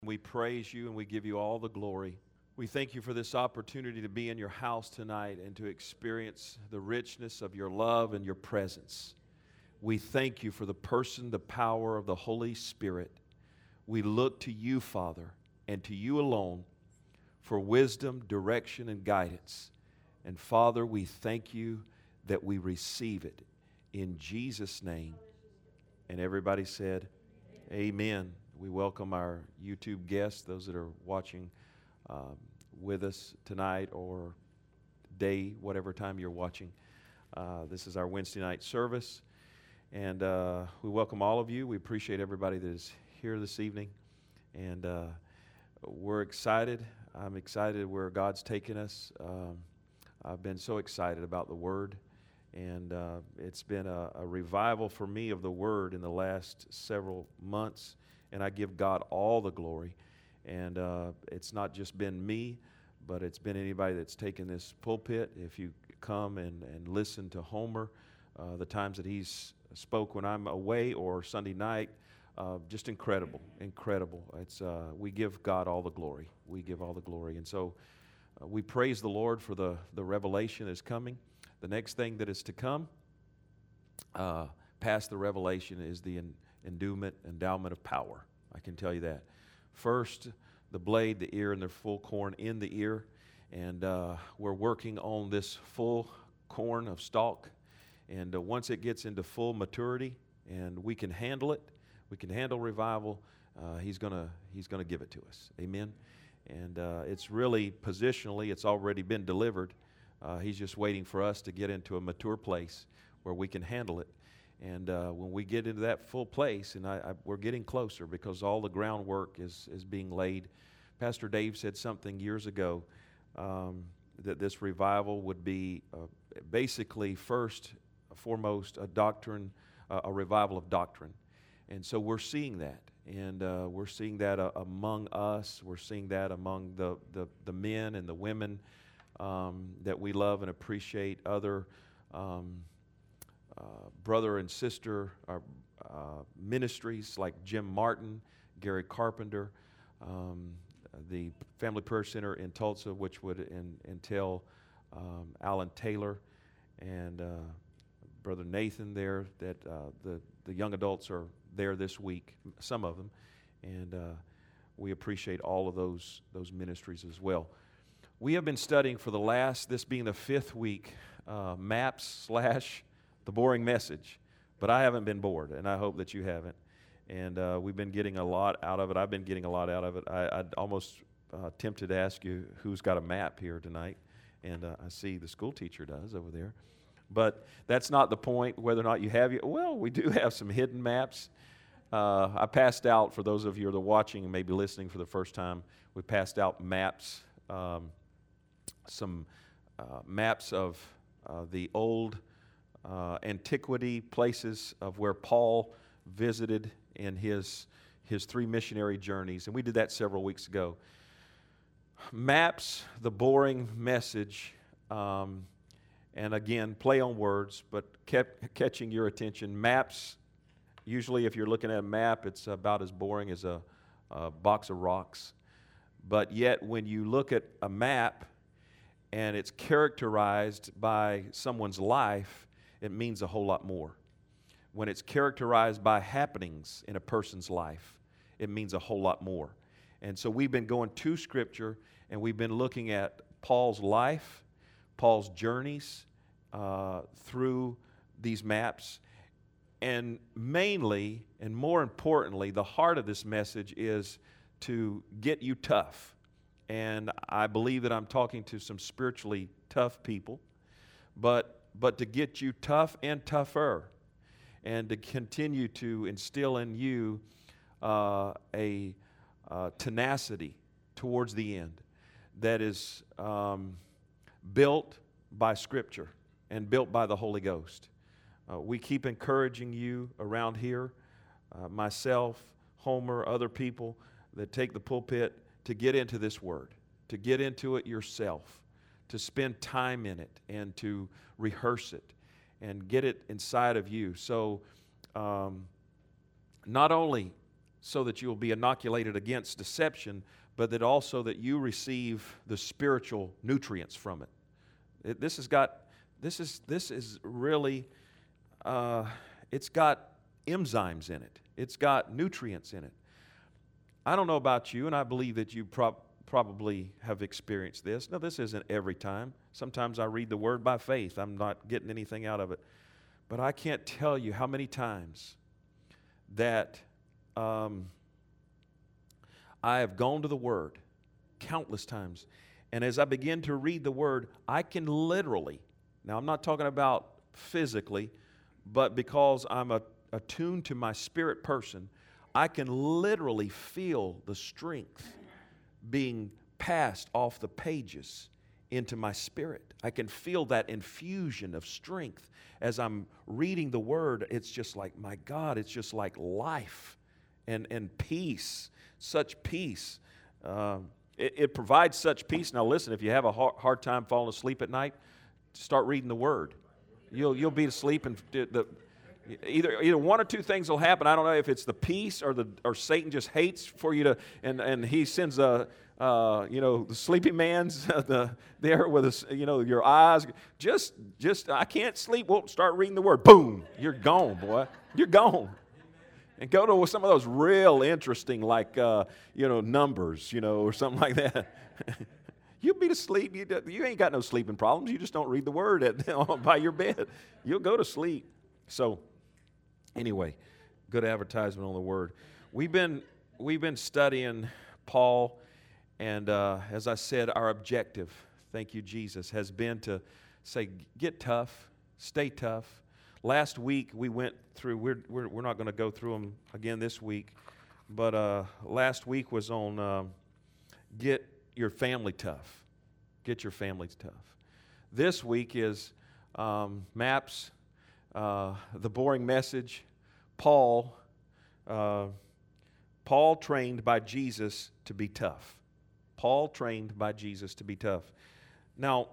We praise you and we give you all the glory. We thank you for this opportunity to be in your house tonight and to experience the richness of your love and your presence. We thank you for the person, the power of the Holy Spirit. We look to you, Father, and to you alone for wisdom, direction, and guidance. And Father, we thank you that we receive it in Jesus' name. And everybody said, Amen. We welcome our YouTube guests, those that are watching with us tonight or day, whatever time you're watching. This is our Wednesday night service, and we welcome all of you. We appreciate everybody that is here this evening, and we're excited. I'm excited where God's taken us. I've been so excited about the Word, and it's been a revival for me of the Word in the last several months. And I give God all the glory. And it's not just been me, but it's been anybody that's taken this pulpit. If you come and listen to Homer, the times that he's spoke when I'm away or Sunday night, just incredible. It's we give God all the glory. We give all the glory. And so we praise the Lord for the revelation that's coming. The next thing that is to come, past the revelation, is the endowment of power. I can tell you that. First, the blade, the ear, and the full corn in the ear. And we're working on this full corn of stalk. And once it gets into full maturity and we can handle it, we can handle revival, he's gonna give it to us. Amen. And it's really positionally, it's already been delivered. He's just waiting for us to get into a mature place where we can handle it. And when we get into that full place, and we're getting closer because all the groundwork is being laid. Pastor Dave said something years ago that this revival would be basically first, foremost, a revival of doctrine. And so we're seeing that. And we're seeing that among us. We're seeing that among the men and the women that we love and appreciate, other brother and sister ministries like Jim Martin, Gary Carpenter, the Family Prayer Center in Tulsa, which would entail Alan Taylor and Brother Nathan there, that the young adults are there this week, some of them, and we appreciate all of those ministries as well. We have been studying for this being the fifth week, MAPS / the boring message, but I haven't been bored, and I hope that you haven't. And we've been getting a lot out of it. I've been getting a lot out of it. I'd almost tempted to ask you who's got a map here tonight, and I see the school teacher does over there. But that's not the point, whether or not you have. Well, we do have some hidden maps. I passed out, for those of you that are watching and maybe listening for the first time, we passed out maps, some maps of the old antiquity places of where Paul visited in his three missionary journeys, and we did that several weeks ago. Maps, the boring message, and again, play on words, but kept catching your attention. Maps, usually if you're looking at a map, it's about as boring as a box of rocks. But yet, when you look at a map and it's characterized by someone's life, it means a whole lot more. When it's characterized by happenings in a person's life, it means a whole lot more. And so we've been going to Scripture, and we've been looking at Paul's life, Paul's journeys through these maps. And mainly, and more importantly, the heart of this message is to get you tough. And I believe that I'm talking to some spiritually tough people, but to get you tough and tougher, and to continue to instill in you a tenacity towards the end that is built by Scripture and built by the Holy Ghost. We keep encouraging you around here, myself, Homer, other people that take the pulpit, to get into this Word, to get into it yourself, to spend time in it and to rehearse it and get it inside of you. So not only so that you will be inoculated against deception, but that also that you receive the spiritual nutrients from it. This is really, it's got enzymes in it. It's got nutrients in it. I don't know about you, and I believe that you probably have experienced this. No, this isn't every time. Sometimes I read the Word by faith. I'm not getting anything out of it. But I can't tell you how many times that I have gone to the Word, countless times. And as I begin to read the Word, I can literally, now I'm not talking about physically, but because I'm attuned to my spirit person, I can literally feel the strength being passed off the pages into my spirit. I can feel that infusion of strength as I'm reading the Word. It's just like, my God, it's just like life and peace, such peace. It provides such peace. Now listen, if you have a hard time falling asleep at night, start reading the Word. You'll be asleep, and either one or two things will happen. I don't know if it's the peace or Satan just hates for you to, and he sends the sleeping man's there with your eyes. Just I can't sleep. Well, start reading the Word. Boom, you're gone, boy. You're gone. And go to some of those real interesting, like Numbers, or something like that. You'll be to sleep. You ain't got no sleeping problems. You just don't read the Word by your bed. You'll go to sleep. So, anyway, good advertisement on the Word. We've been studying Paul, and as I said, our objective, thank you, Jesus, has been to say, get tough, stay tough. Last week we went through. We're not going to go through them again this week, but last week was on get your family tough. Get your family tough. This week is MAPS. The boring message, Paul trained by Jesus to be tough. Paul trained by Jesus to be tough. Now,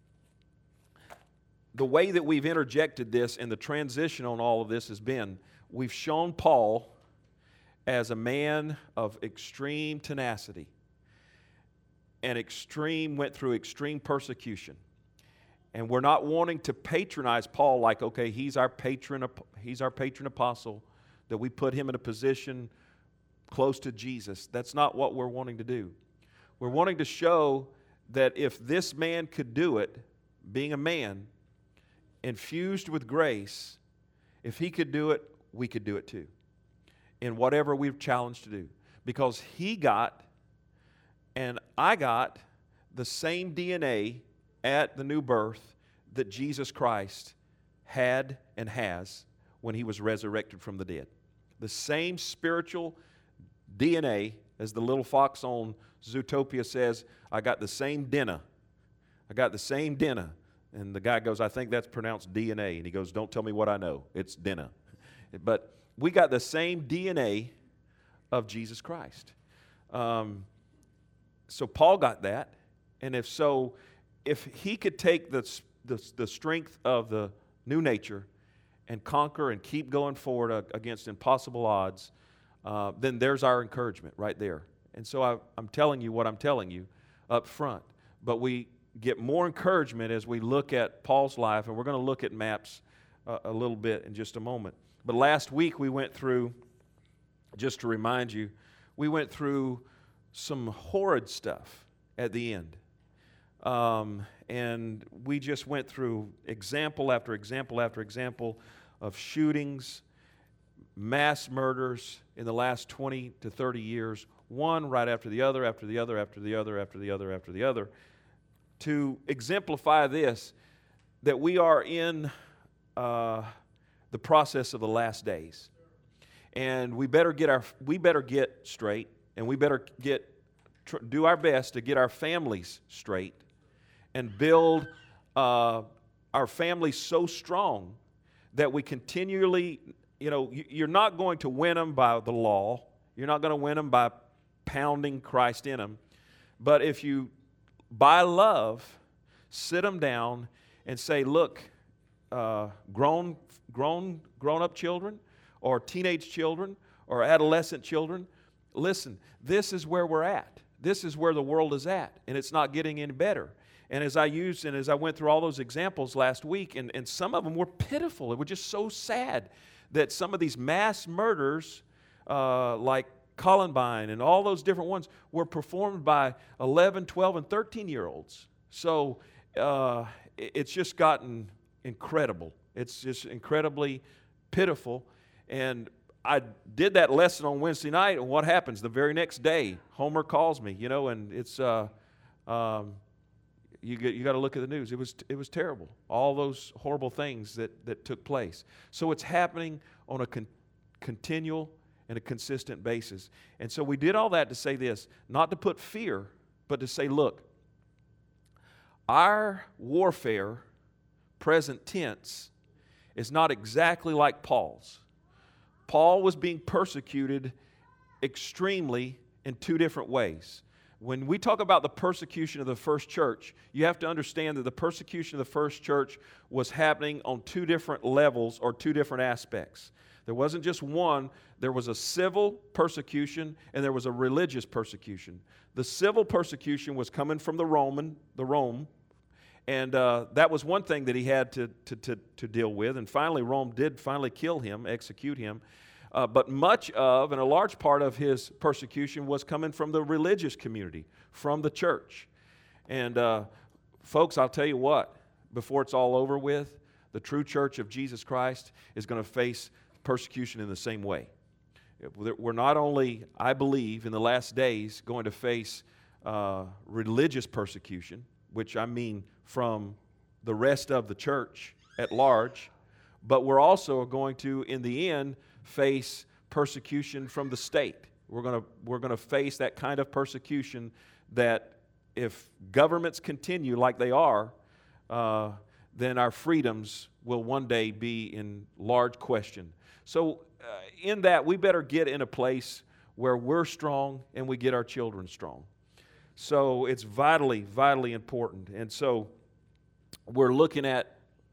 the way that we've interjected this and the transition on all of this has been, we've shown Paul as a man of extreme tenacity and went through extreme persecution. And we're not wanting to patronize Paul like, okay, he's our patron apostle, that we put him in a position close to Jesus. That's not what we're wanting to do. We're wanting to show that if this man could do it, being a man, infused with grace, if he could do it, we could do it too. In whatever we're challenged to do. Because he got, and I got, the same DNA at the new birth that Jesus Christ had and has when he was resurrected from the dead. The same spiritual DNA, as the little fox on Zootopia says, I got the same dinner. I got the same dinner. And the guy goes, I think that's pronounced DNA. And he goes, don't tell me what I know. It's dinner. But we got the same DNA of Jesus Christ. So Paul got that. And if he could take the strength of the new nature and conquer and keep going forward against impossible odds, then there's our encouragement right there. And so I'm telling you what I'm telling you up front. But we get more encouragement as we look at Paul's life, and we're going to look at MAPS a little bit in just a moment. But last week we went through, just to remind you, we went through some horrid stuff at the end. And we just went through example after example after example of shootings, mass murders in the last 20 to 30 years, one right after the other, after the other, after the other, after the other, after the other, to exemplify this, that we are in the process of the last days. And we better get straight, and we better do our best to get our families straight and build our families so strong that we continually, you're not going to win them by the law. You're not going to win them by pounding Christ in them. But if you, by love, sit them down and say, look, grown-up children or teenage children or adolescent children, listen, this is where we're at. This is where the world is at, and it's not getting any better. And as I went through all those examples last week, and some of them were pitiful. It was just so sad that some of these mass murders, like Columbine and all those different ones, were performed by 11, 12, and 13-year-olds. So it's just gotten incredible. It's just incredibly pitiful. And I did that lesson on Wednesday night, and what happens? The very next day, Homer calls me, and it's you got to look at the news. It was terrible. All those horrible things that took place. So it's happening on a continual and a consistent basis. And so we did all that to say this, not to put fear, but to say, look, our warfare, present tense, is not exactly like Paul's. Paul was being persecuted extremely in two different ways. When we talk about the persecution of the first church, you have to understand that the persecution of the first church was happening on two different levels or two different aspects. There wasn't just one. There was a civil persecution and there was a religious persecution. The civil persecution was coming from Rome, and that was one thing that he had to deal with. And finally, Rome did kill him, execute him. But much of, and a large part of his persecution was coming from the religious community, from the church. And folks, I'll tell you what, before it's all over with, the true church of Jesus Christ is going to face persecution in the same way. We're not only, I believe, in the last days going to face religious persecution, which I mean from the rest of the church at large, but we're also going to, in the end, face persecution from the state. We're going to face that kind of persecution that if governments continue like they are, then our freedoms will one day be in large question. So in that, we better get in a place where we're strong and we get our children strong. So it's vitally, vitally important. And so we're looking at,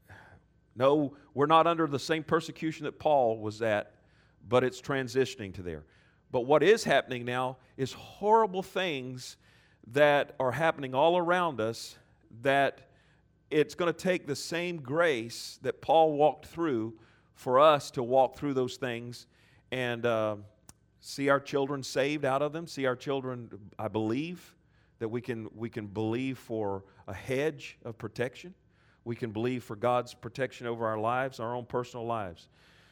no, we're not under the same persecution that Paul was at, but it's transitioning to there. But what is happening now is horrible things that are happening all around us, that it's going to take the same grace that Paul walked through for us to walk through those things and see our children saved out of them, see our children, I believe, that we can believe for a hedge of protection. We can believe for God's protection over our lives, our own personal lives.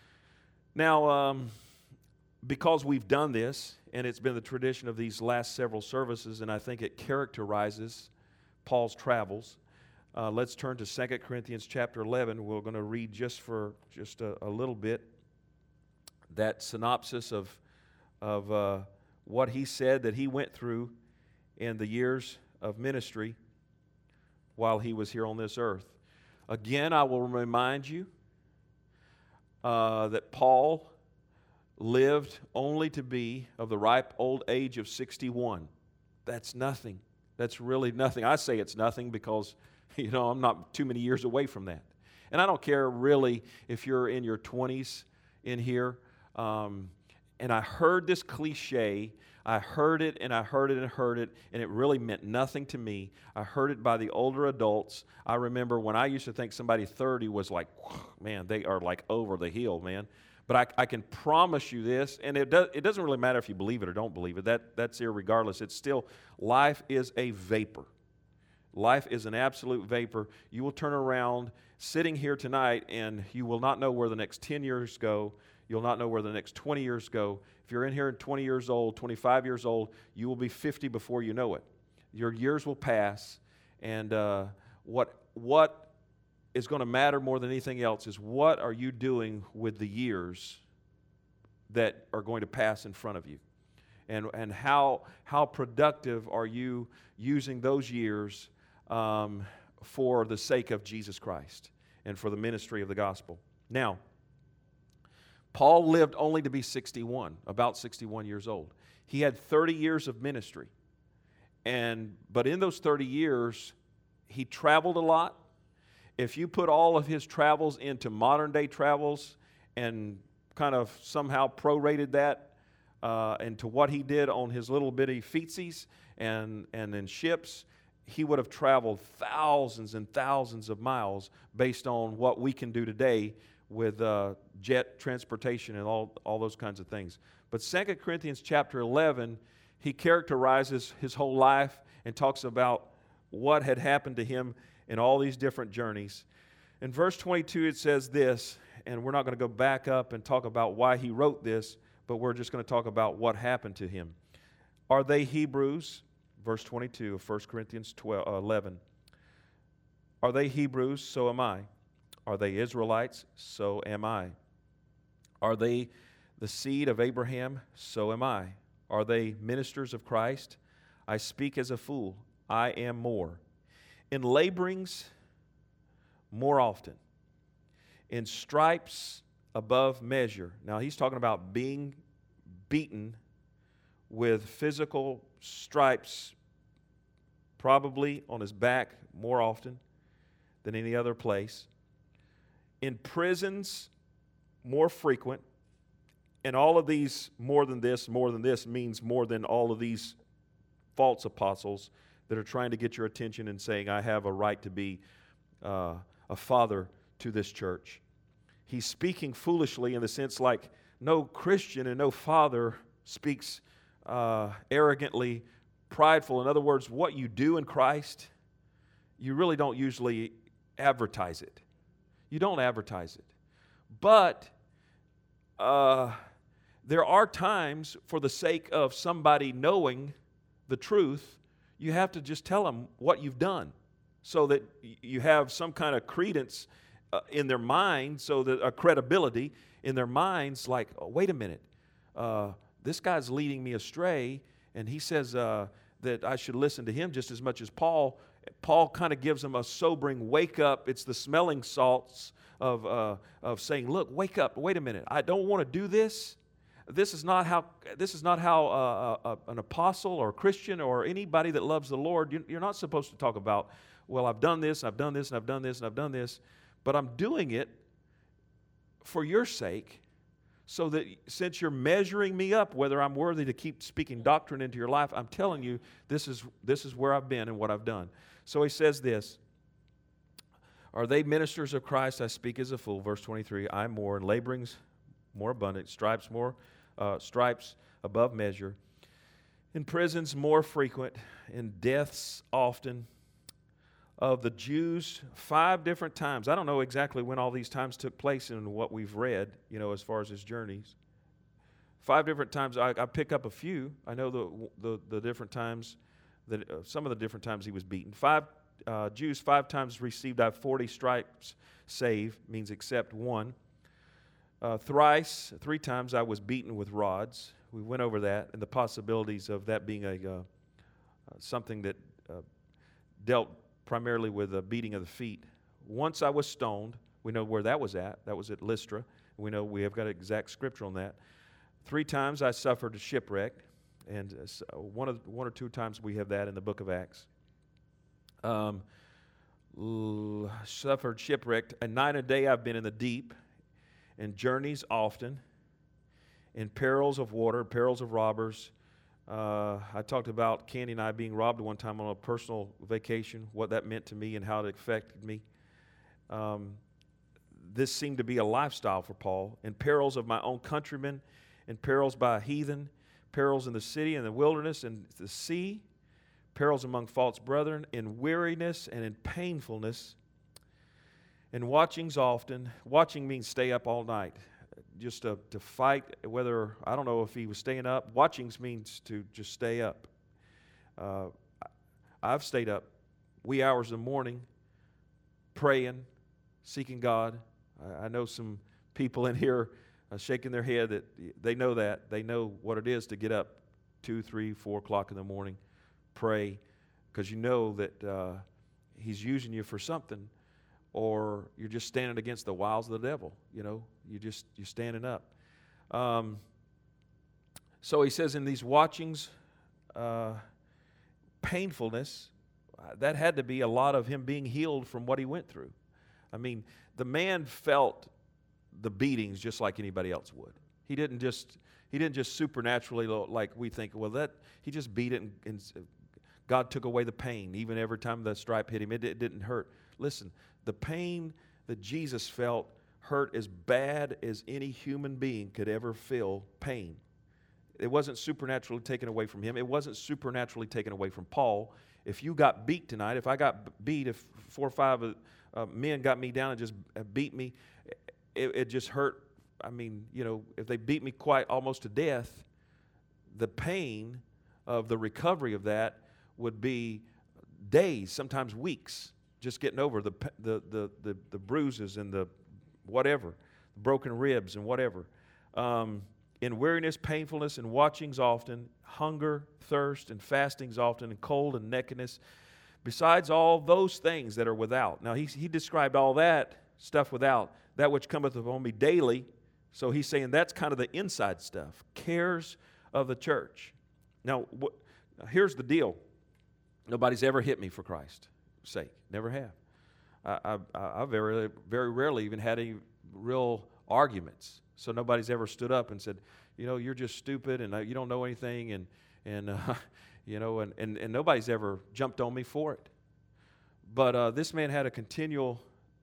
Now, because we've done this, and it's been the tradition of these last several services, and I think it characterizes Paul's travels, let's turn to 2 Corinthians chapter 11. We're going to read just a little bit that synopsis of what he said that he went through in the years of ministry while he was here on this earth. Again, I will remind you that Paul lived only to be of the ripe old age of 61. That's nothing. That's really nothing. I say it's nothing because, I'm not too many years away from that. And I don't care really if you're in your 20s in here. And I heard this cliche. I heard it, and it really meant nothing to me. I heard it by the older adults. I remember when I used to think somebody 30 was like, man, they are like over the hill, man. But I can promise you this, and it doesn't really matter if you believe it or don't believe it. That's irregardless. It's still, life is a vapor. Life is an absolute vapor. You will turn around sitting here tonight, and you will not know where the next 10 years go. You'll not know where the next 20 years go. If you're in here at 20 years old, 25 years old, you will be 50 before you know it. Your years will pass, and what is going to matter more than anything else is what are you doing with the years that are going to pass in front of you, and how productive are you using those years for the sake of Jesus Christ and for the ministry of the gospel. Now, Paul lived only to be 61, about 61 years old. He had 30 years of ministry. But in those 30 years, he traveled a lot. If you put all of his travels into modern day travels and kind of somehow prorated that, and to what he did on his little bitty feetsies and in ships, he would have traveled thousands and thousands of miles based on what we can do today with jet transportation and all those kinds of things. But 2 Corinthians chapter 11, he characterizes his whole life and talks about what had happened to him in all these different journeys. In verse 22, it says this, and we're not going to go back up and talk about why he wrote this, but we're just going to talk about what happened to him. Are they Hebrews? Verse 22 of 1 Corinthians 11. Are they Hebrews? So am I. Are they Israelites? So am I. Are they the seed of Abraham? So am I. Are they ministers of Christ? I speak as a fool. I am more. In laborings, more often. In stripes, above measure. Now, he's talking about being beaten with physical stripes, probably on his back more often than any other place. In prisons, more frequent. And all of these more than this means more than all of these false apostles that are trying to get your attention and saying, I have a right to be a father to this church. He's speaking foolishly in the sense like no Christian and no father speaks arrogantly, prideful. In other words, what you do in Christ, you really don't usually advertise it. You don't advertise it. But there are times, for the sake of somebody knowing the truth, you have to just tell them what you've done so that you have some kind of credence in their mind, so that a credibility in their minds, like, oh, wait a minute, this guy's leading me astray, and he says that I should listen to him just as much as Paul. Paul kind of gives them a sobering wake up. It's the smelling salts of saying, look, wake up, wait a minute, I don't want to do this. This is not how an apostle or a Christian or anybody that loves the Lord, you're not supposed to talk about, well, I've done this, I've done this, and I've done this, and I've done this, but I'm doing it for your sake, so that since you're measuring me up, whether I'm worthy to keep speaking doctrine into your life, I'm telling you, this is where I've been and what I've done. So he says this, are they ministers of Christ? I speak as a fool. Verse 23, I'm more, in laborings more abundant, stripes above measure, in prisons more frequent, in deaths often. Of the Jews, 5 different times. I don't know exactly when all these times took place in what we've read, as far as his journeys. 5 different times. I pick up a few. I know the different times, that some of the different times he was beaten. 5 Jews 5 times received, I have 40 stripes, save, means except one. 3 times I was beaten with rods. We went over that and the possibilities of that being something that dealt primarily with the beating of the feet. Once I was stoned. We know where that was at. That was at Lystra. We know we have got exact scripture on that. 3 times I suffered a shipwreck, and one or two times we have that in the book of Acts. Suffered shipwrecked. A night and a day I've been in the deep, in journeys often, in perils of water, perils of robbers. I talked about Candy and I being robbed one time on a personal vacation, what that meant to me and how it affected me. This seemed to be a lifestyle for Paul. In perils of my own countrymen, in perils by a heathen, perils in the city and the wilderness and the sea, perils among false brethren, in weariness and in painfulness, in watchings often. Watching means stay up all night. Just to fight, whether, I don't know if he was staying up. Watchings means to just stay up. I've stayed up wee hours in the morning praying, seeking God. I know some people in here shaking their head that they know that. They know what it is to get up 2, 3, 4 o'clock in the morning, pray, because you know that he's using you for something, or you're just standing against the wiles of the devil. You're standing up. So he says in these watchings, painfulness, that had to be a lot of him being healed from what he went through. I mean, the man felt the beatings just like anybody else would. He didn't just supernaturally, like we think, well, that he just beat it and God took away the pain. Even every time the stripe hit him, it didn't hurt. Listen, the pain that Jesus felt hurt as bad as any human being could ever feel pain. It wasn't supernaturally taken away from him. It wasn't supernaturally taken away from Paul. If you got beat tonight, if I got beat, if 4 or 5 men got me down and just beat me, it just hurt. I mean, if they beat me quite almost to death, the pain of the recovery of that would be days, sometimes weeks, just getting over the bruises and the whatever, broken ribs and whatever. In weariness, painfulness, and watchings often, hunger, thirst, and fastings often, and cold and nakedness, besides all those things that are without. Now, he described all that stuff without, that which cometh upon me daily. So he's saying that's kind of the inside stuff, cares of the church. Now, here's the deal. Nobody's ever hit me for Christ's sake. Never have. I very, very rarely even had any real arguments. So nobody's ever stood up and said, you're just stupid and you don't know anything, and nobody's ever jumped on me for it. But this man had a continual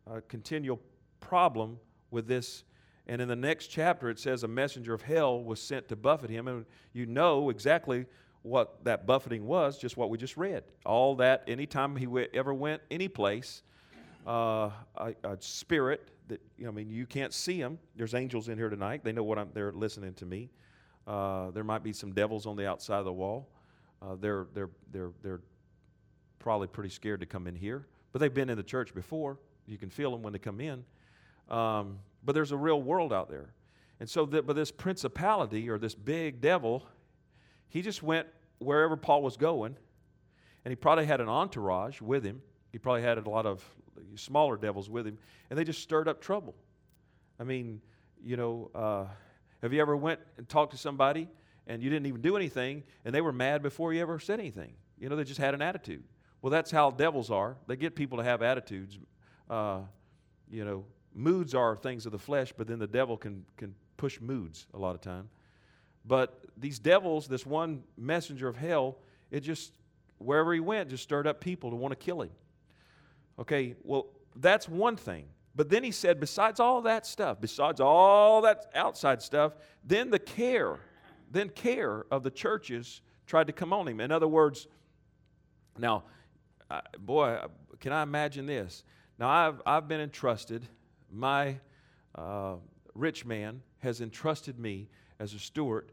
problem with this. And in the next chapter, it says a messenger of hell was sent to buffet him. And you know exactly what that buffeting was, just what we just read. All that, anytime he ever went any place, a spirit that, you can't see them. There's angels in here tonight. They know they're listening to me. There might be some devils on the outside of the wall. They're probably pretty scared to come in here. But they've been in the church before. You can feel them when they come in. But there's a real world out there. And so, but this principality or this big devil, he just went wherever Paul was going. And he probably had an entourage with him. He probably had a lot of smaller devils with him. And they just stirred up trouble. I mean, have you ever went and talked to somebody and you didn't even do anything and they were mad before you ever said anything? They just had an attitude. Well, that's how devils are. They get people to have attitudes. Moods are things of the flesh, but then the devil can push moods a lot of time. But these devils, this one messenger of hell, it just, wherever he went, just stirred up people to want to kill him. Okay, well, that's one thing. But then he said, besides all that stuff, besides all that outside stuff, then care of the churches tried to come on him. In other words, now, can I imagine this? Now, I've been entrusted, my rich man has entrusted me as a steward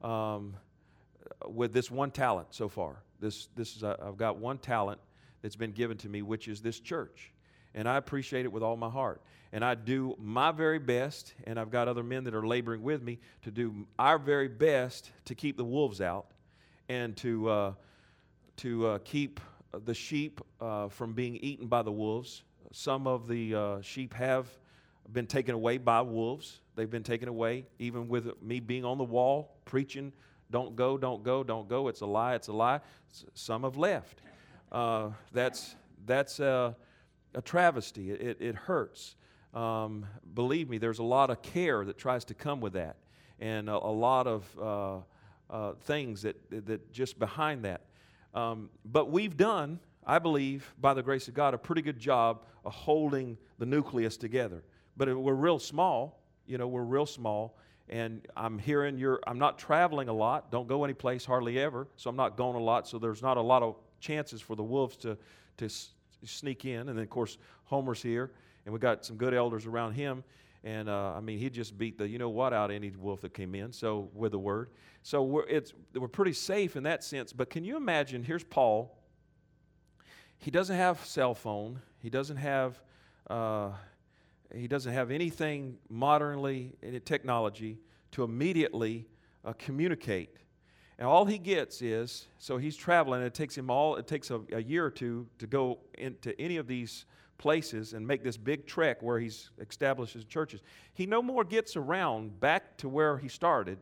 with this one talent so far. I've got one talent that's been given to me, which is this church. And I appreciate it with all my heart. And I do my very best, and I've got other men that are laboring with me to do our very best to keep the wolves out and to keep the sheep from being eaten by the wolves. Some of the sheep have been taken away by wolves. They've been taken away, even with me being on the wall, preaching, don't go, don't go, don't go. It's a lie, it's a lie. Some have left. That's a travesty. It hurts. Believe me, there's a lot of care that tries to come with that, and a lot of things that just behind that. But we've done, I believe, by the grace of God, a pretty good job of holding the nucleus together. But we're real small, we're real small. And I'm not traveling a lot, don't go any place hardly ever, so I'm not going a lot, so there's not a lot of chances for the wolves to sneak in. And then, of course, Homer's here, and we got some good elders around him. And, he just beat the you-know-what out of any wolf that came in, so with the word. So we're pretty safe in that sense. But can you imagine, here's Paul. He doesn't have cell phone. He doesn't have anything modernly in technology to immediately communicate. And all he gets is, so he's traveling, and it takes a year or two to go into any of these places and make this big trek where he's establishes churches. He no more gets around back to where he started,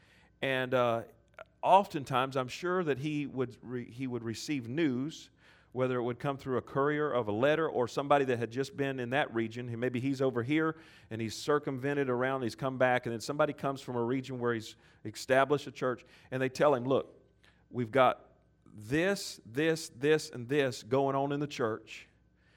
and oftentimes I'm sure that he would receive news whether it would come through a courier of a letter or somebody that had just been in that region. Maybe he's over here and he's circumvented around, he's come back, and then somebody comes from a region where he's established a church, and they tell him, look, we've got this, and this going on in the church.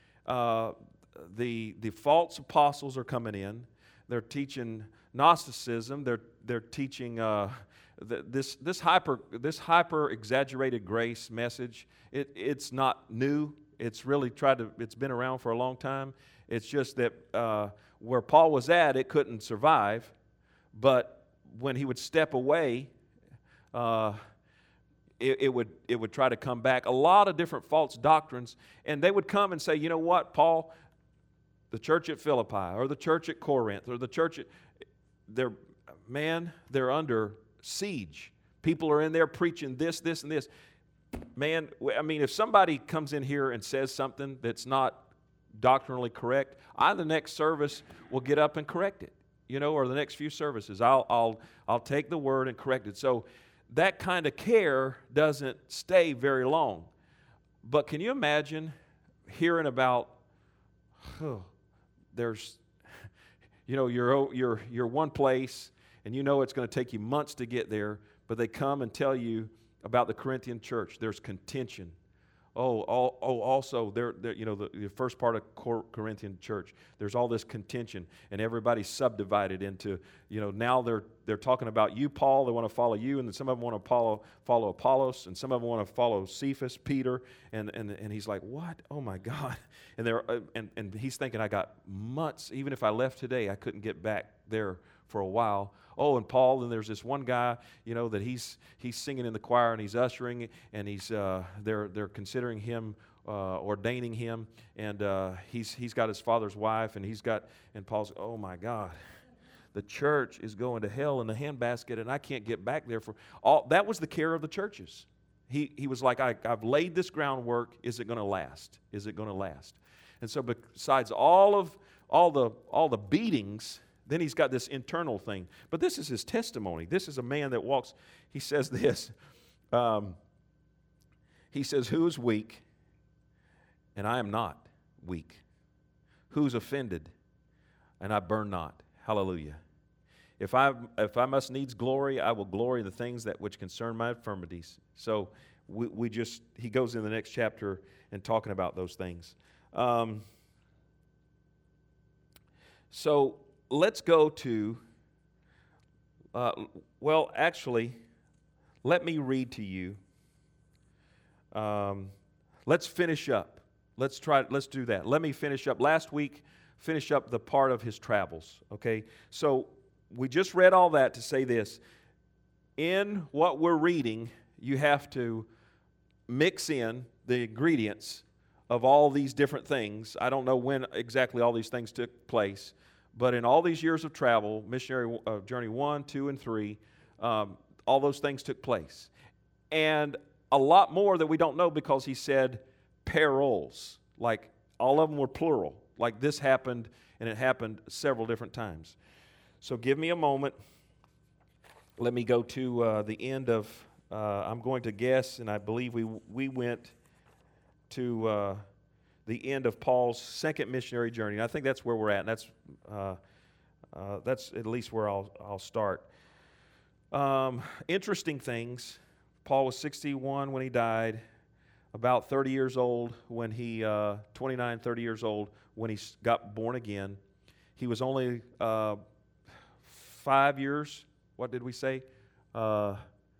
The false apostles are coming in. They're teaching Gnosticism. They're teaching this hyper exaggerated grace message. It's not new. It's really it's been around for a long time. It's just that where Paul was at, it couldn't survive. But when he would step away, it would try to come back. A lot of different false doctrines, and they would come and say, you know what, Paul, the church at Philippi or the church at Corinth or the church at, they're under siege. People are in there preaching this, and this. Man, I mean, if somebody comes in here and says something that's not doctrinally correct, the next service will get up and correct it, or the next few services. I'll take the word and correct it. So that kind of care doesn't stay very long. But can you imagine hearing about, you're one place, and it's going to take you months to get there, but they come and tell you about the Corinthian church. There's contention. Also, the first part of Corinthian church, there's all this contention, and everybody's subdivided into, now they're talking about you, Paul, they want to follow you, and then some of them want to follow Apollos, and some of them want to follow Cephas, Peter, and he's like, what? Oh my God. And he's thinking, I got months, even if I left today, I couldn't get back there for a while. Oh, and Paul, and there's this one guy, that he's singing in the choir and he's ushering, and they're considering him, ordaining him, and he's got his father's wife, and Paul's, oh my God, the church is going to hell in the handbasket, and I can't get back there for all. That was the care of the churches. He was like, I've laid this groundwork. Is it going to last? Is it going to last? And so, besides all the beatings, then he's got this internal thing. But this is his testimony. This is a man that walks. He says this. He says, who is weak? And I am not weak. Who's offended? And I burn not. Hallelujah. If I must needs glory, I will glory in the things which concern my infirmities. So he goes in the next chapter and talking about those things. So let's go to, actually, let me read to you. Let's finish up. Let's do that. Let me finish up. Last week, finish up the part of his travels, okay? So we just read all that to say this. In what we're reading, you have to mix in the ingredients of all these different things. I don't know when exactly all these things took place, but in all these years of travel, missionary journey 1, 2, and 3, all those things took place. And a lot more that we don't know because he said parols, like all of them were plural. Like this happened, and it happened several different times. So give me a moment. Let me go to the end of, I'm going to guess, and I believe we went to the end of Paul's second missionary journey. And I think that's where we're at, and that's at least where I'll start. Interesting things. Paul was 61 when he died, about 30 years old when he, 29, 30 years old when he got born again. He was only 5 years, what did we say? 8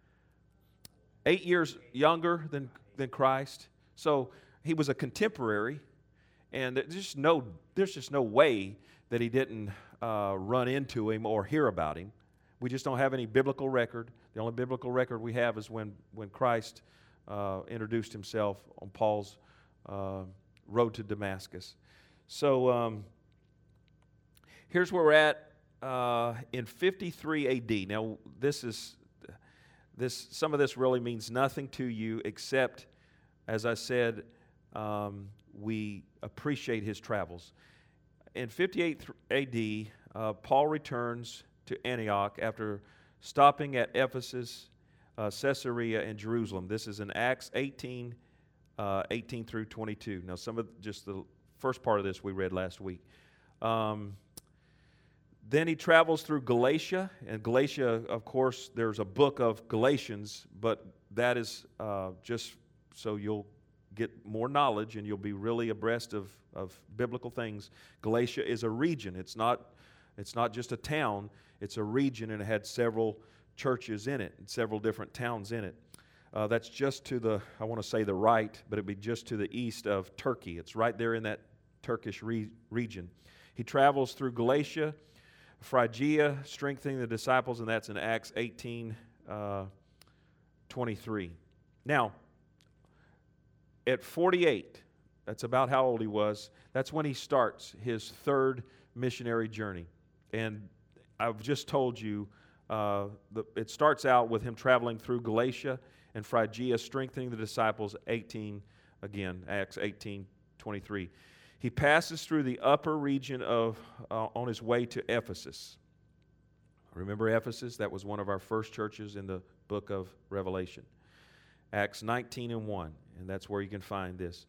years younger than Christ. So he was a contemporary, and there's just no way that he didn't run into him or hear about him. We just don't have any biblical record. The only biblical record we have is when Christ introduced himself on Paul's road to Damascus. So here's where we're at in 53 A.D. Now, some of this really means nothing to you except, as I said, we appreciate his travels. In 58 A.D., Paul returns to Antioch after stopping at Ephesus, Caesarea, and Jerusalem. This is in Acts 18, 18 through 22. Now, some of just the first part of this we read last week. Then he travels through Galatia, and Galatia, of course, there's a book of Galatians, but that is just so you'll get more knowledge and you'll be really abreast of biblical things. Galatia is a region. It's not just a town. It's a region, and it had several churches in it, and several different towns in it. That's just to the, I want to say the right, but it'd be just to the east of Turkey. It's right there in that Turkish region. He travels through Galatia, Phrygia, strengthening the disciples, and that's in Acts 18, 23. Now, at 48, that's about how old he was, that's when he starts his third missionary journey. And I've just told you, it starts out with him traveling through Galatia and Phrygia, strengthening the disciples, Acts 18, 23. He passes through the upper region on his way to Ephesus. Remember Ephesus? That was one of our first churches in the book of Revelation. Acts 19 and 1, and that's where you can find this.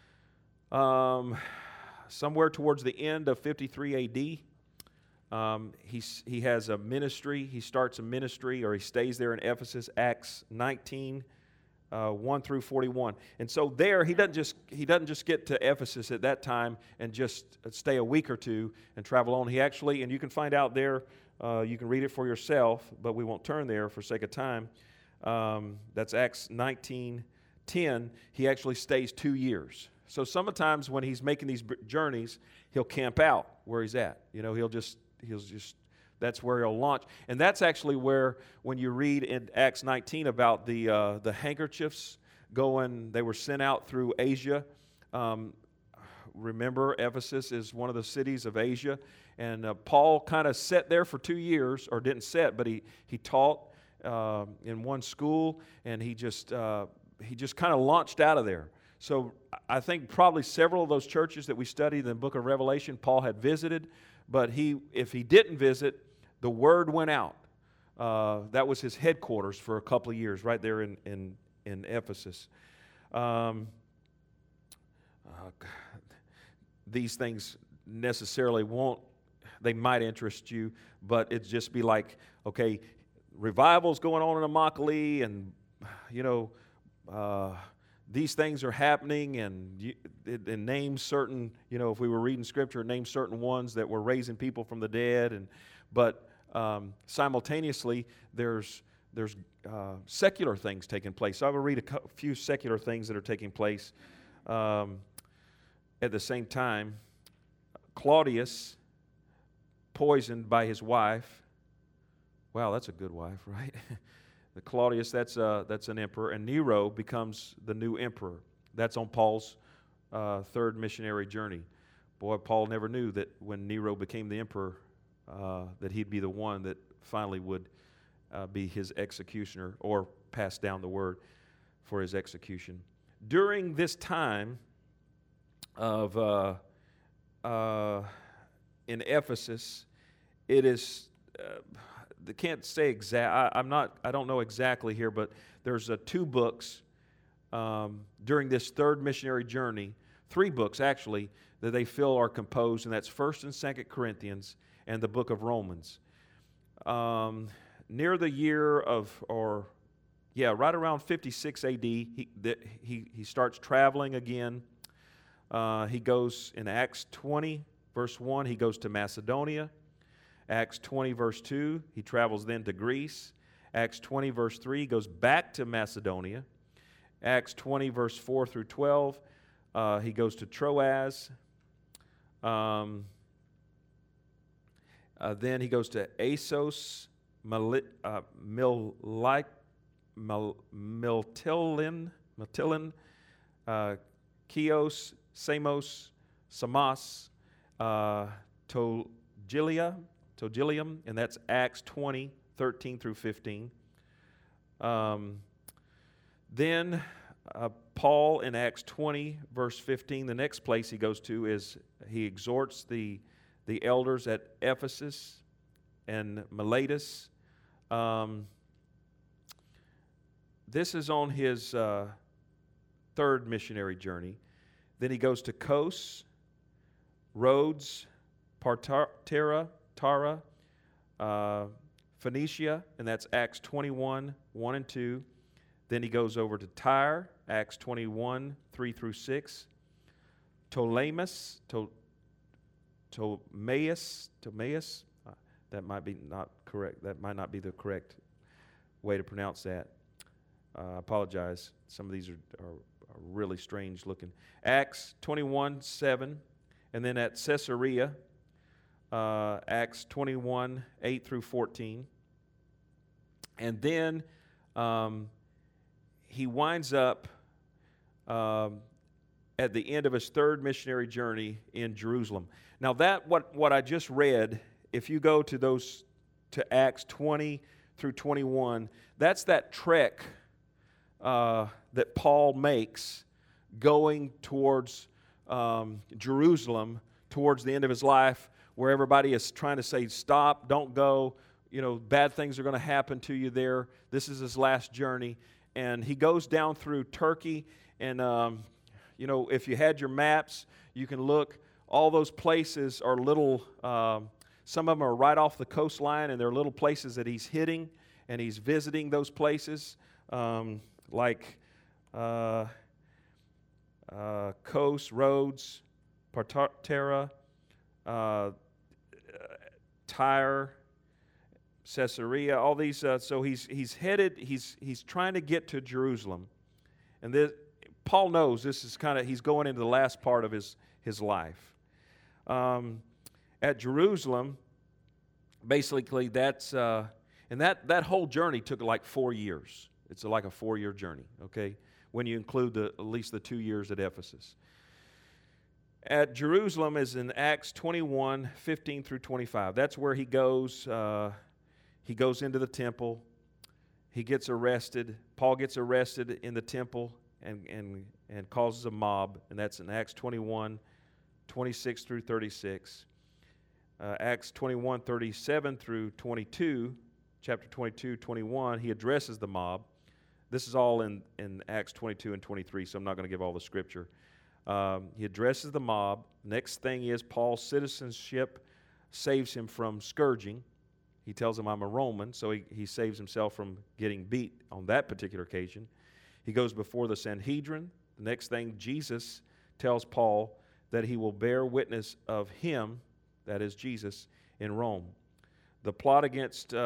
Somewhere towards the end of 53 A.D., he has a ministry. He starts a ministry, or he stays there in Ephesus, Acts 19, 1 through 41. And so there, he doesn't just get to Ephesus at that time and just stay a week or two and travel on. He actually, and you can find out there, you can read it for yourself, but we won't turn there for sake of time. That's Acts 19:10. He actually stays 2 years. So sometimes when he's making these journeys, he'll camp out where he's at. He'll just that's where he'll launch. And that's actually where, when you read in Acts 19 about the handkerchiefs they were sent out through Asia. Remember, Ephesus is one of the cities of Asia. And Paul kind of sat there for 2 years, or didn't sit, but he taught in one school, and he just kind of launched out of there. So I think probably several of those churches that we studied in the book of Revelation, Paul had visited, but if he didn't visit, the word went out. That was his headquarters for a couple of years, right there in Ephesus. These things necessarily they might interest you, but it'd just be like, okay, revival's going on in Immokalee, and these things are happening, and it names certain, if we were reading Scripture, it names certain ones that were raising people from the dead, but simultaneously there's secular things taking place. So I will read a few secular things that are taking place at the same time. Claudius, poisoned by his wife. Wow, that's a good wife, right? The Claudius, that's an emperor, and Nero becomes the new emperor. That's on Paul's third missionary journey. Boy, Paul never knew that when Nero became the emperor, that he'd be the one that finally would be his executioner, or pass down the word for his execution. During this time of in Ephesus, it is. They can't say exact. I don't know exactly here, but there's 2 books during this third missionary journey. 3 books actually that they feel are composed, and that's 1st and 2nd Corinthians and the book of Romans. Near the year right around 56 A.D., he starts traveling again. He goes in Acts 20, verse 1. He goes to Macedonia. Acts 20, verse 2, he travels then to Greece. Acts 20, verse 3, he goes back to Macedonia. Acts 20, verse 4 through 12, he goes to Troas. Then he goes to Assos, Mytilene, Chios, Samos, Samas, Togilium, and that's Acts 20, 13 through 15. Then Paul in Acts 20, verse 15, the next place he goes to is he exhorts the elders at Ephesus and Miletus. This is on his third missionary journey. Then he goes to Kos, Rhodes, Tara, Phoenicia, and that's Acts 21, 1 and 2. Then he goes over to Tyre, Acts 21, 3 through 6. Ptolemais, that might be not correct. That might not be the correct way to pronounce that. I apologize. Some of these are really strange looking. Acts 21, 7. And then at Caesarea, Acts 21, 8 through 14. And then he winds up at the end of his third missionary journey in Jerusalem. Now that what I just read, if you go to Acts 20 through 21, that's that trek that Paul makes going towards Jerusalem towards the end of his life, where everybody is trying to say, stop, don't go, bad things are going to happen to you there. This is his last journey. And he goes down through Turkey, and if you had your maps, you can look. All those places are little, some of them are right off the coastline, and they're little places that he's hitting, and he's visiting those places, like Kos, Rhodes, Patara, Tyre, Caesarea, all these. So he's headed. He's trying to get to Jerusalem, and Paul knows this is he's going into the last part of his life. At Jerusalem, basically that's and that whole journey took like 4 years. It's like a 4-year journey. Okay, when you include at least the 2 years at Ephesus. At Jerusalem is in Acts 21, 15 through 25. That's where he goes. He goes into the temple. He gets arrested. Paul gets arrested in the temple and causes a mob, and that's in Acts 21, 26 through 36. Acts 21, 37 through 22, chapter 22, 21, he addresses the mob. This is all in Acts 22 and 23, so I'm not going to give all the scripture. He addresses the mob. Next thing is Paul's citizenship saves him from scourging. He tells him, I'm a Roman, so he saves himself from getting beat on that particular occasion. He goes before the Sanhedrin. The next thing, Jesus tells Paul that he will bear witness of him, that is Jesus, in Rome. The plot against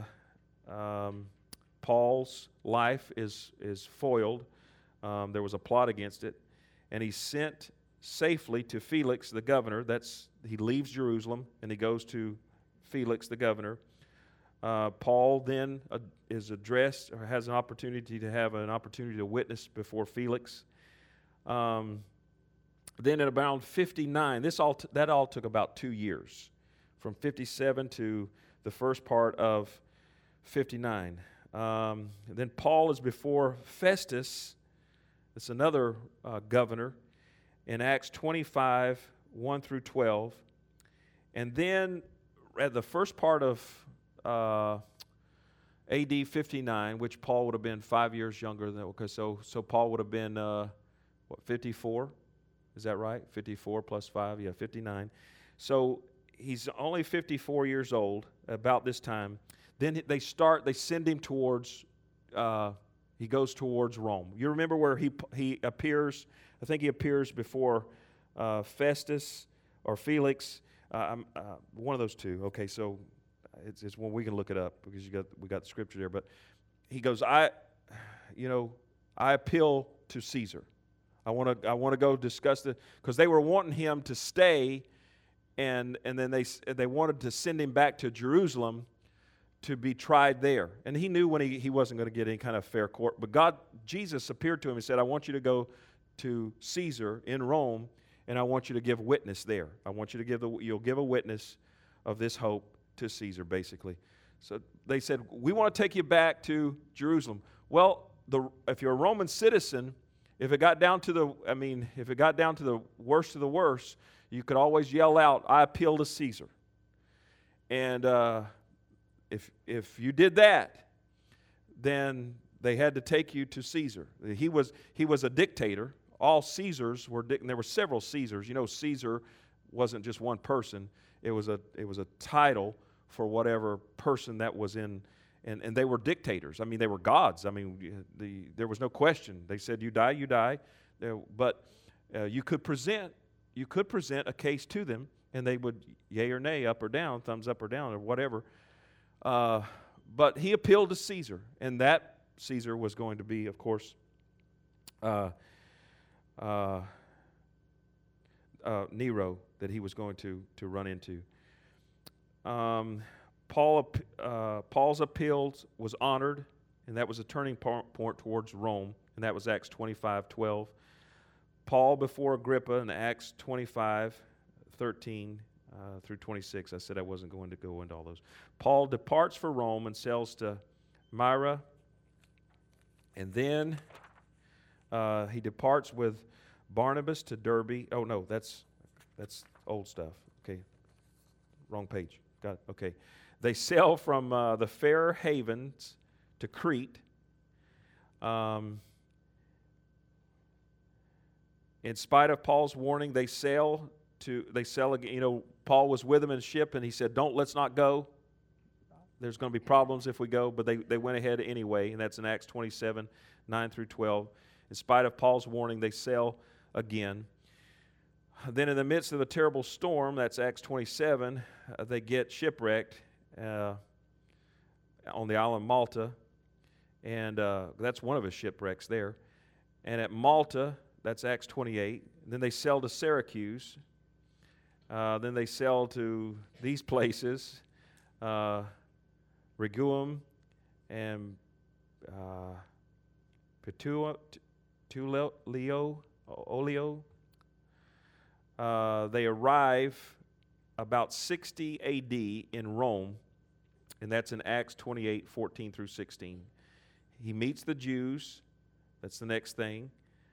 Paul's life is foiled. There was a plot against it. And he's sent safely to Felix, the governor. He leaves Jerusalem, and he goes to Felix, the governor. Paul then is addressed, or has an opportunity to witness before Felix. Then at around 59, that all took about 2 years, from 57 to the first part of 59. Then Paul is before Festus. It's another governor, in Acts 25, 1 through 12. And then at the first part of AD 59, which Paul would have been 5 years younger than, okay, so Paul would have been, 54? Is that right? 54 plus 5? Yeah, 59. So he's only 54 years old about this time. Then they send him towards, he goes towards Rome. You remember where he appears, I think he appears before Festus or Felix, one of those two. Okay, so it's one we can look it up because we got the scripture there. But he goes, I appeal to Caesar. I want to go discuss because they were wanting him to stay, and then they wanted to send him back to Jerusalem to be tried there. And he knew when he wasn't going to get any kind of fair court. But Jesus appeared to him and said, I want you to go to Caesar in Rome, and I want you to give witness there. I want you to you'll give a witness of this hope to Caesar, basically. So they said, we want to take you back to Jerusalem. Well, if you're a Roman citizen, if it got down to the worst of the worst, you could always yell out, I appeal to Caesar. And if you did that, then they had to take you to Caesar. He was a dictator. All Caesars were, and there were several Caesars. You know, Caesar wasn't just one person. It was a title for whatever person that was in, and they were dictators. I mean, they were gods. I mean, there was no question. They said, you die, you die. But you could present a case to them, and they would yay or nay, up or down, thumbs up or down, or whatever. But he appealed to Caesar, and that Caesar was going to be, of course, Nero, that he was going to run into. Paul's appeals was honored, and that was a turning point towards Rome, and that was Acts 25:12. Paul before Agrippa in Acts 25:13 through 26. I said I wasn't going to go into all those. Paul departs for Rome and sails to Myra, and then he departs with Barnabas to Derbe. Oh no, that's old stuff. Okay, wrong page. Got it. Okay, they sail from the Fair Havens to Crete. In spite of Paul's warning, they sail again. You know, Paul was with them in a ship, and he said, let's not go. There's going to be problems if we go, but they went ahead anyway, and that's in Acts 27:9 through 12. In spite of Paul's warning, they sail again. Then in the midst of a terrible storm, that's Acts 27, they get shipwrecked on the island Malta, and that's one of his shipwrecks there. And at Malta, that's Acts 28. Then they sail to Syracuse. Then they sail to these places, Rhegium and Olio. They arrive about 60 A.D. in Rome, and that's in Acts 28:14 through 16. He meets the Jews. That's the next thing.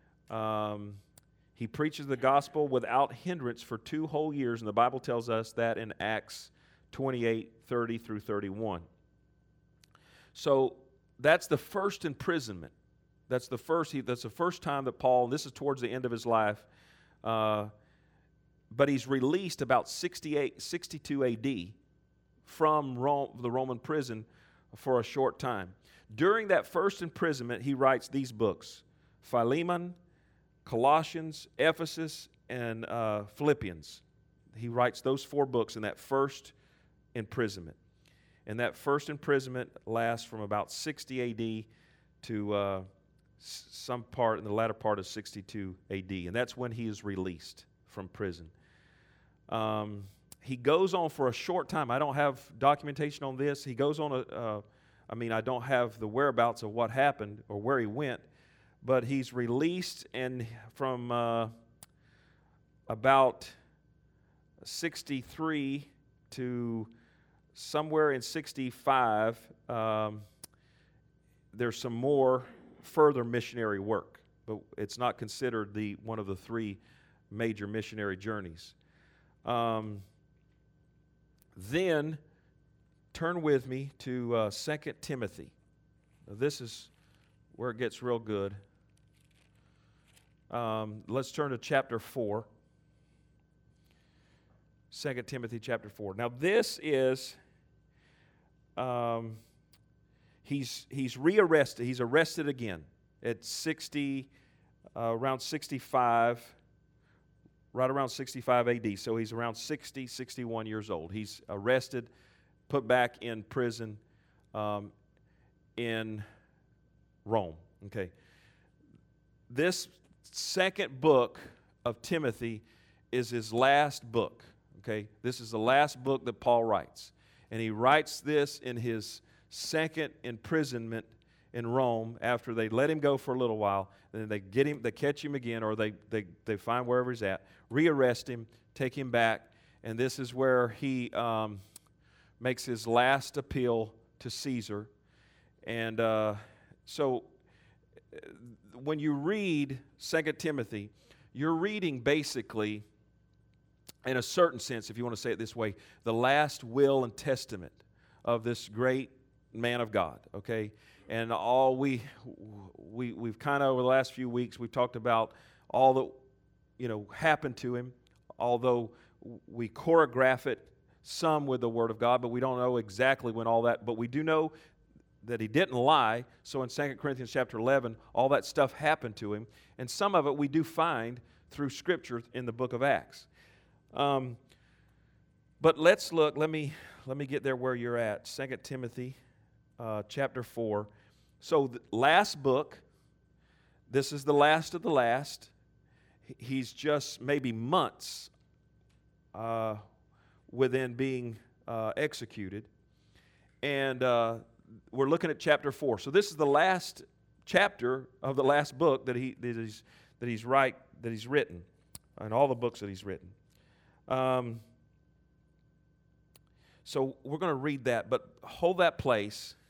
He preaches the gospel without hindrance for 2 whole years, and the Bible tells us that in Acts 28:30 through 31. So that's the first imprisonment. That's the first time that Paul, and this is towards the end of his life, but he's released about 62 A.D. from the Roman prison for a short time. During that first imprisonment, he writes these books: Philemon, Colossians, Ephesus, and Philippians. He writes those 4 books in that first imprisonment. And that first imprisonment lasts from about 60 A.D. to some part in the latter part of 62 A.D. And that's when he is released from prison. He goes on for a short time. I don't have documentation on this. He goes on I don't have the whereabouts of what happened or where he went, but he's released, and from about 63 to somewhere in 65, there's some more further missionary work, but it's not considered one of the 3 major missionary journeys. Then turn with me to 2 Timothy. Now, this is where it gets real good. Let's turn to chapter 4. 2 Timothy chapter 4. Now this is, he's rearrested. He's arrested again at around 65, right around 65 A.D. So he's around 60, 61 years old. He's arrested, put back in prison in Rome. Okay. This second book of Timothy is his last book. Okay. This is the last book that Paul writes. And he writes this in his second imprisonment in Rome after they let him go for a little while. And then they catch him again, or they find wherever he's at, rearrest him, take him back. And this is where he makes his last appeal to Caesar. And so when you read 2 Timothy, you're reading basically, in a certain sense, if you want to say it this way, the last will and testament of this great man of God, okay? and all we've kind of over the last few weeks we've talked about all that happened to him, although we choreograph it some with the Word of God, but we don't know exactly when all that, but we do know that he didn't lie. So in 2 Corinthians chapter 11, all that stuff happened to him, and some of it we do find through Scripture in the book of Acts. But let's look, let me get there where you're at, 2 Timothy chapter 4. So the last book, this is the last of the last. He's just maybe months within being executed. And we're looking at chapter 4. So this is the last chapter of the last book that he's written, and all the books that he's written. So we're going to read that, but hold that place.